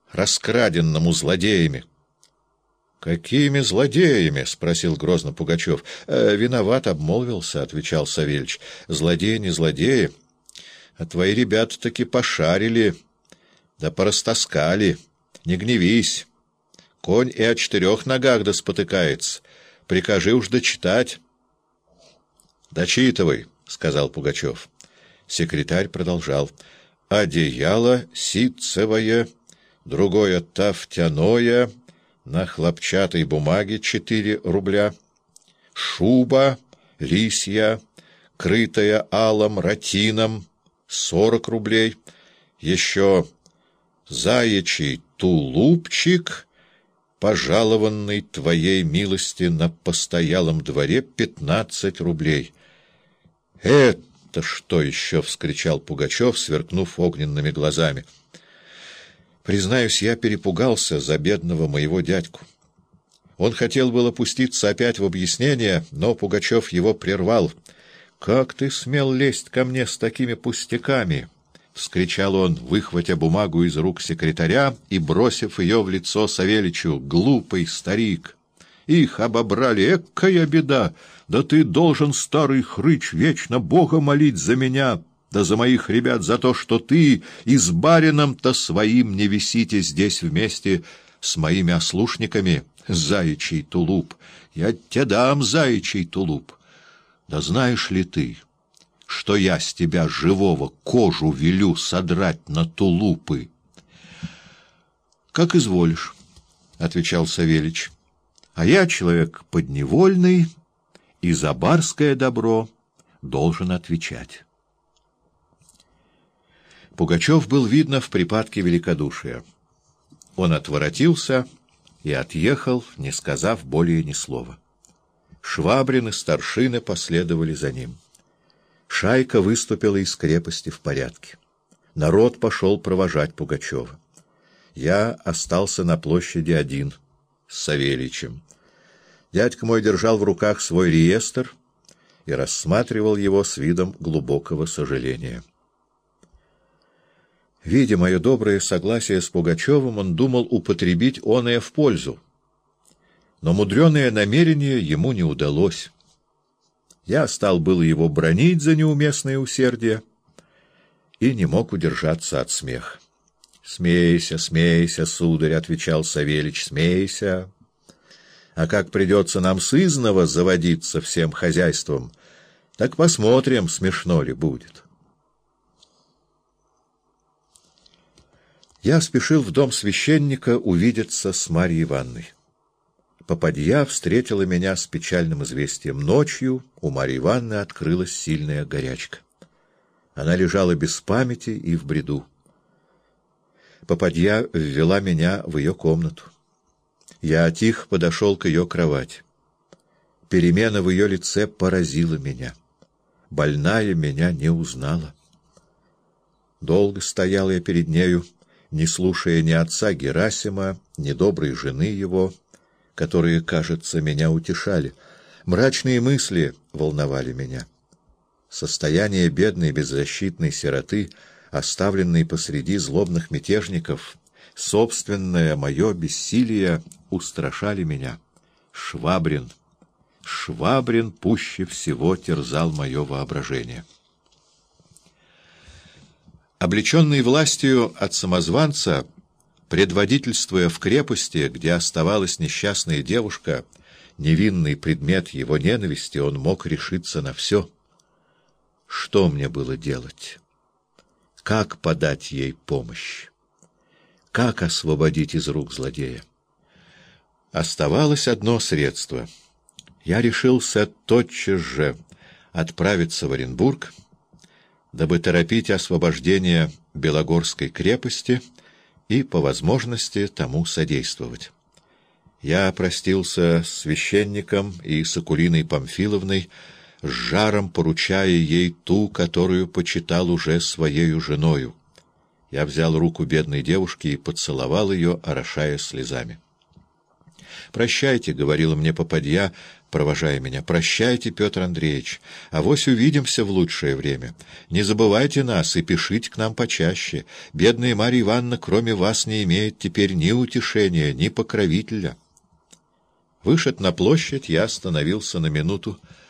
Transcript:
раскраденному злодеями. — Какими злодеями? — спросил грозно Пугачев. — Виноват, обмолвился, — отвечал Савельич. — Злодеи не злодеи, а твои ребята таки пошарили, да порастаскали. Не гневись. Конь и о 4 ногах да спотыкается. Прикажи уж дочитать. — Дочитывай, — сказал Пугачев. Секретарь продолжал. — Одеяло ситцевое, другое тафтяное, на хлопчатой бумаге 4 рубля, шуба лисья, крытая алом ратином, 40 рублей, еще заячий тулупчик, пожалованный твоей милости на постоялом дворе, 15 рублей. — Это что еще? — вскричал Пугачев, сверкнув огненными глазами. Признаюсь, я перепугался за бедного моего дядьку. Он хотел было пуститься опять в объяснение, но Пугачев его прервал. — Как ты смел лезть ко мне с такими пустяками? — вскричал он, выхватя бумагу из рук секретаря и бросив ее в лицо Савельичу. — Глупый старик! Их обобрали, экая беда! Да ты должен, старый хрыч, вечно Бога молить за меня, да за моих ребят, за то, что ты и с барином-то своим не висите здесь вместе с моими ослушниками. Заячий тулуп! Я тебе дам заячий тулуп! Да знаешь ли ты, что я с тебя живого кожу велю содрать на тулупы? — Как изволишь, — отвечал Савельич, — а я человек подневольный и за барское добро должен отвечать. Пугачев был, видно, в припадке великодушия. Он отворотился и отъехал, не сказав более ни слова. Швабрин и старшины последовали за ним. Шайка выступила из крепости в порядке. Народ пошел провожать Пугачева. Я остался на площади один, с Савельичем. Дядька мой держал в руках свой реестр и рассматривал его с видом глубокого сожаления. Видя мое доброе согласие с Пугачевым, он думал употребить оное в пользу. Но мудреное намерение ему не удалось. Я стал было его бранить за неуместное усердие и не мог удержаться от смеха. — Смейся, смейся, сударь, — отвечал Савельич, — смейся. А как придется нам сызнова заводиться всем хозяйством, так посмотрим, смешно ли будет. Я спешил в дом священника увидеться с Марьей Ивановной. Попадья встретила меня с печальным известием. Ночью у Марьи Ивановны открылась сильная горячка. Она лежала без памяти и в бреду. Попадья ввела меня в ее комнату. Я тихо подошел к ее кровати. Перемена в ее лице поразила меня. Больная меня не узнала. Долго стоял я перед нею, не слушая ни отца Герасима, ни доброй жены его, которые, кажется, меня утешали. Мрачные мысли волновали меня. Состояние бедной беззащитной сироты, оставленной посреди злобных мятежников, собственное мое бессилие устрашали меня. Швабрин пуще всего терзал мое воображение. Облеченный властью от самозванца, предводительствуя в крепости, где оставалась несчастная девушка, невинный предмет его ненависти, он мог решиться на все. Что мне было делать? Как подать ей помощь? Как освободить из рук злодея? Оставалось одно средство. Я решился тотчас же отправиться в Оренбург, дабы торопить освобождение Белогорской крепости и, по возможности, тому содействовать. Я простился с священником и с Акулиной Памфиловной, с жаром поручая ей ту, которую почитал уже своею женою. Я взял руку бедной девушки и поцеловал ее, орошая слезами. «Прощайте», — говорила мне попадья, провожая меня. Прощайте, Петр Андреевич, авось увидимся в лучшее время. Не забывайте нас и пишите к нам почаще. Бедная Марья Ивановна, кроме вас, не имеет теперь ни утешения, ни покровителя». Вышед на площадь, я остановился на минуту,